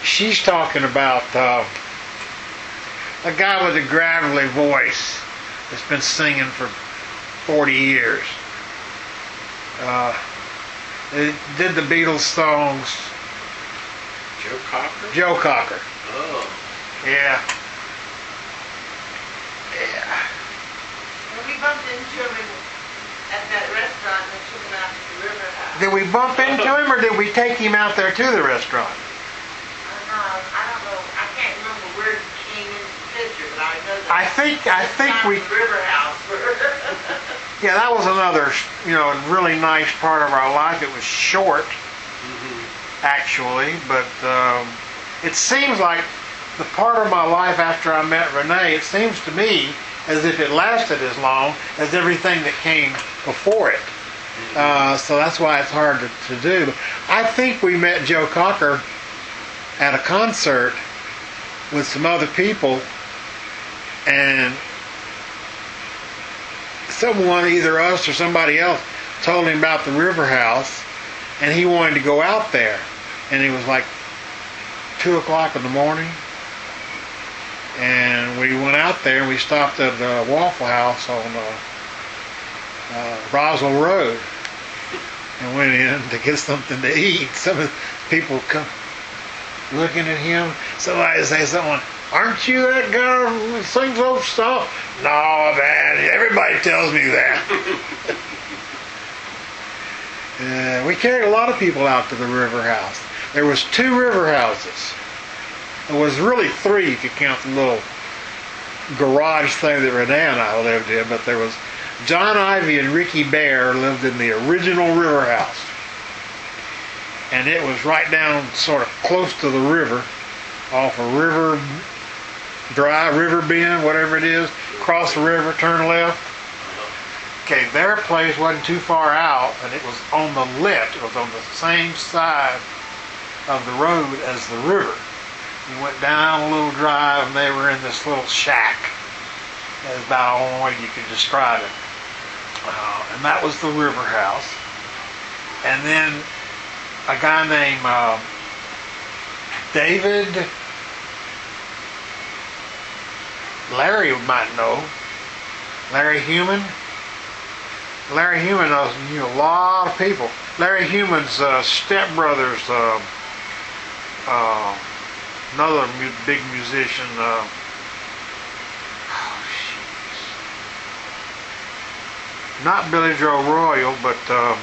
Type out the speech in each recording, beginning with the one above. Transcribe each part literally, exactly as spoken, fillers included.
she's talking about uh, a guy with a gravelly voice that's been singing for forty years. Uh, they did the Beatles songs. Joe Cocker? Joe Cocker. Oh. Yeah. Yeah. Well, we bumped into him at that restaurant that took him out to the river house. Did we bump into him, or did we take him out there to the restaurant? I don't know. I don't know. I can't remember where he came into the picture, but I know that. I think I think we. The river house. Yeah, that was another, you know, really nice part of our life. It was short, Mm-hmm. actually, but um, it seems like the part of my life after I met Renee, it seems to me as if it lasted as long as everything that came before it. Uh, so that's why it's hard to, to do. I think we met Joe Cocker at a concert with some other people, and someone, either us or somebody else, told him about the river house, and he wanted to go out there. And it was like two o'clock in the morning, and we went out there and we stopped at the Waffle House on uh, uh, Roswell Road and went in to get something to eat. Some of the people come looking at him. Somebody say something, "Aren't you that guy who sings those stuff?" "No, man, everybody tells me that." uh, we carried a lot of people out to the river house. There was two river houses. There was really three if you count the little garage thing that Renee and I lived in, but there was John Ivy and Ricky Bear lived in the original river house. And it was right down sort of close to the river, off a river drive, river bend, whatever it is, cross the river, turn left. Okay, their place wasn't too far out, and it was on the left. It was on the same side of the road as the river. You went down a little drive, and they were in this little shack. That's about the only way you could describe it. Uh, and that was the river house. And then a guy named uh, David, Larry might know, Larry Human. Larry Human knows knew a lot of people. Larry Human's uh, stepbrother's uh, uh, another mu- big musician. Uh, oh, not Billy Joe Royal, but uh,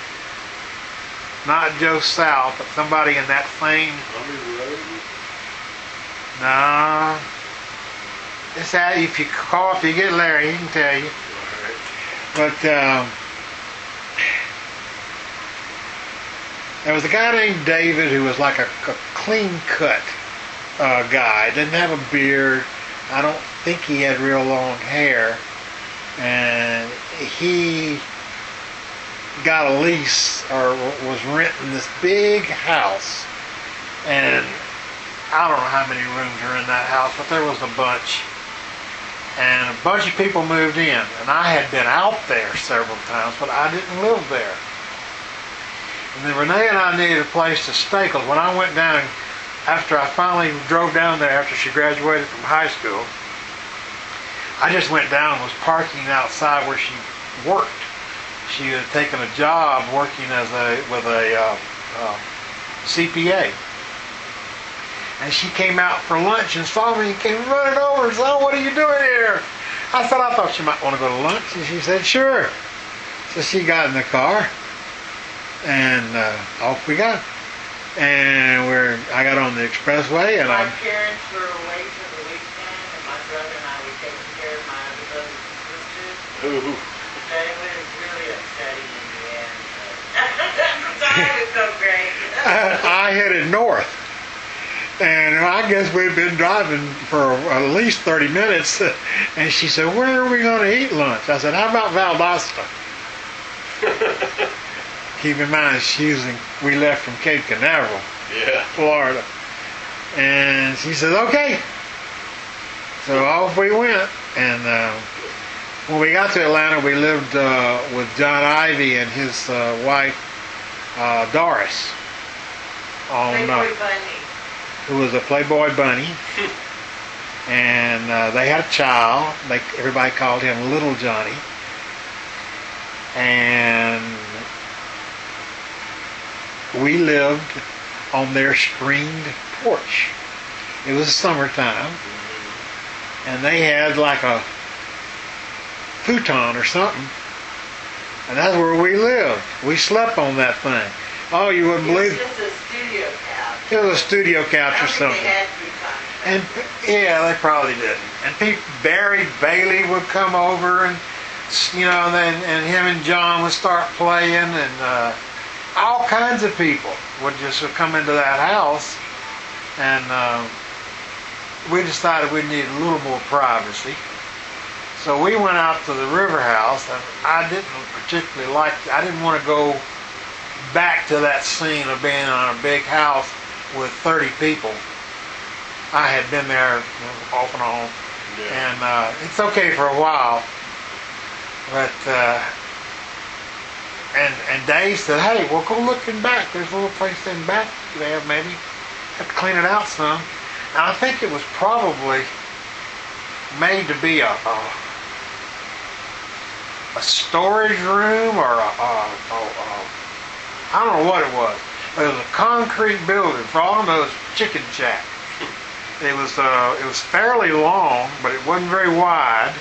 not Joe South, but somebody in that same. Nah. It's that if you call, if you get Larry, he can tell you. But um, there was a guy named David who was like a, a clean-cut uh, guy. Didn't have a beard. I don't think he had real long hair. And he got a lease or was renting this big house. And I don't know how many rooms are in that house, but there was a bunch. And a bunch of people moved in, and I had been out there several times, but I didn't live there. And then Renee and I needed a place to stay, because when I went down, after I finally drove down there after she graduated from high school, I just went down and was parking outside where she worked. She had taken a job working as a with a uh, uh, C P A. And she came out for lunch and saw me and came running over and said, "Oh, what are you doing here?" I said, "I thought you might want to go to lunch." And she said, "Sure." So she got in the car, and uh, off we got. And we're I got on the expressway, and my I. parents were away for the weekend, and my brother and I were taking care of my other brothers and sisters. Ooh. But it was really upsetting in the end. But it was so great. I headed north. And I guess we'd been driving for at least thirty minutes. And she said, "Where are we going to eat lunch?" I said, "How about Valdosta?" Keep in mind, she's in, we left from Cape Canaveral, Yeah. Florida. And she said, "Okay." So off we went. And uh, when we got to Atlanta, we lived uh, with John Ivy and his uh, wife, uh, Doris. On, Playboy uh, Bunny. who was a Playboy bunny, and uh, they had a child. They, everybody called him Little Johnny, and we lived on their screened porch. It was summertime, and they had like a futon or something, and that's where we lived. We slept on that thing. Oh, you wouldn't It was believe it. just a studio couch. It was a studio couch I or don't think something. they had futons. And yeah, they probably didn't. And people, Barry Bailey would come over, and you know, then and him and John would start playing, and uh, all kinds of people would just come into that house, and uh, we decided we needed a little more privacy. So we went out to the river house, and I didn't particularly like. I didn't want to go back to that scene of being on a big house with thirty people. I had been there off and on, Yeah. and uh, it's okay for a while. But uh, and and Dave said, "Hey, well, go look in back. There's a little place in back there. Maybe have to clean it out some." And I think it was probably made to be a a, a storage room or a, a, a, a I don't know what it was. It was a concrete building. For all I know, it was a chicken shack. It was uh, it was fairly long, but it wasn't very wide,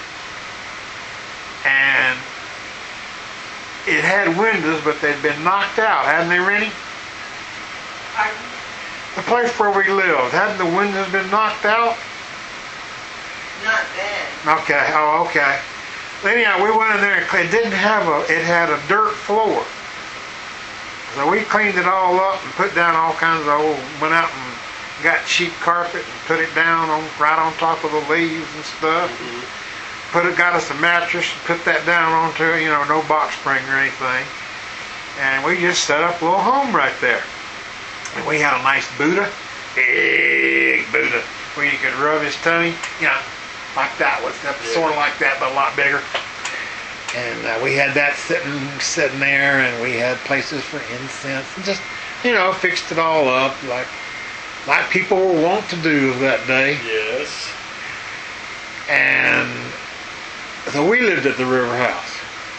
and it had windows, but they'd been knocked out, hadn't they, Rennie? Pardon? The place where we lived, hadn't the windows been knocked out? Not bad. Okay, oh, okay. Anyhow, we went in there, and it didn't have a, it had a dirt floor. So we cleaned it all up and put down all kinds of old, went out and got cheap carpet and put it down on right on top of the leaves and stuff. Mm-hmm. Put it, got us a mattress, put that down onto it, you know, no box spring or anything. And we just set up a little home right there. And we had a nice Buddha, big Buddha, where you could rub his tummy, you know, like that was sort of like that, but a lot bigger. And uh, we had that sitting sitting there, and we had places for incense, and just, you know, fixed it all up like like people were wont to do that day. Yes. And so we lived at the River House.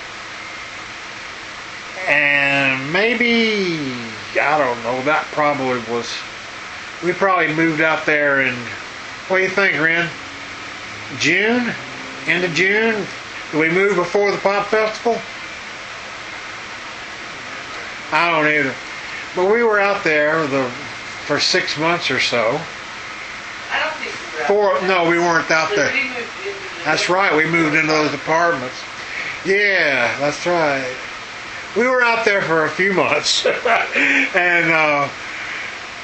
And maybe, I don't know, that probably was, we probably moved out there in, what do you think, Ren? June? End of June? Did we move before the pop festival? I don't either. But we were out there the, for six months or so. I don't think we were out Four, there. no, we weren't out So there. we moved into the- That's right, we moved into those apartments. Yeah, that's right. We were out there for a few months. and uh,